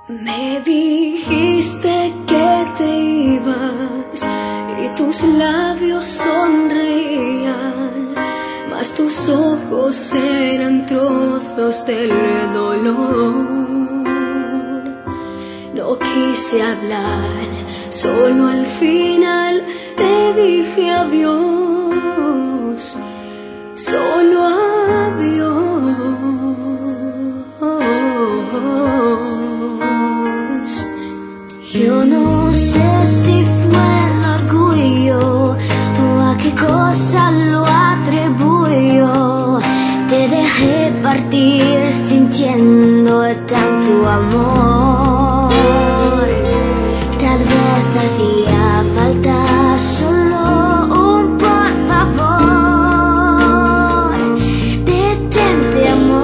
Me dijiste que te ibas y tus labios sonreían, mas tus ojos eran trozos del dolor. No quise hablar, solo al final te dije adiós, solo adiós. Yo no sé si fue el orgullo o a qué cosa lo atribuyo. Te dejé partir sintiendo tanto amor. Tal vez hacía falta solo un por favor. Detente, amor.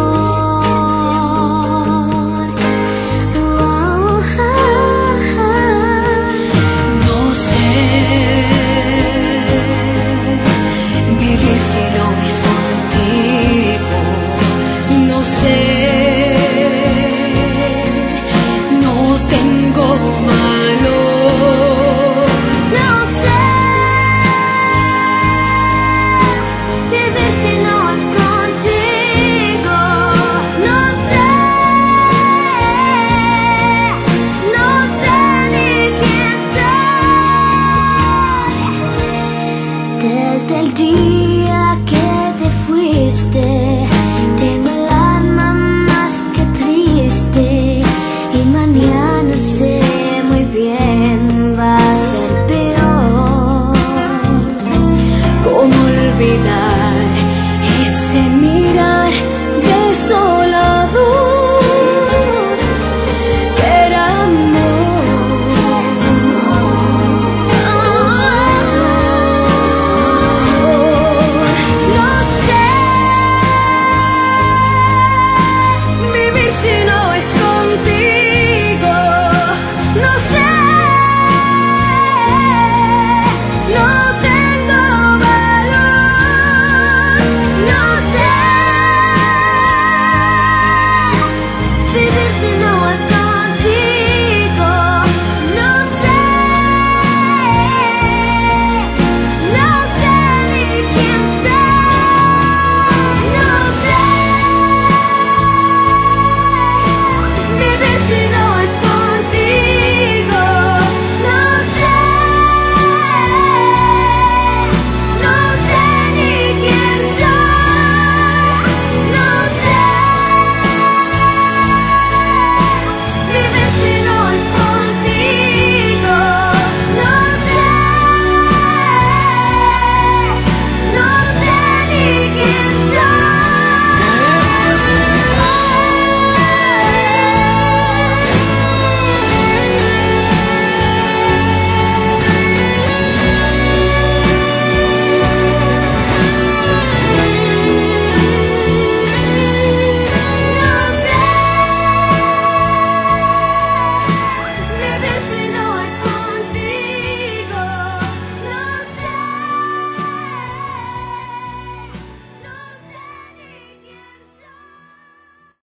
Desde el día que te fuiste, tengo el alma más que triste, y mañana sé muy bien va a ser peor. ¿Cómo olvidar ese mirar de sol?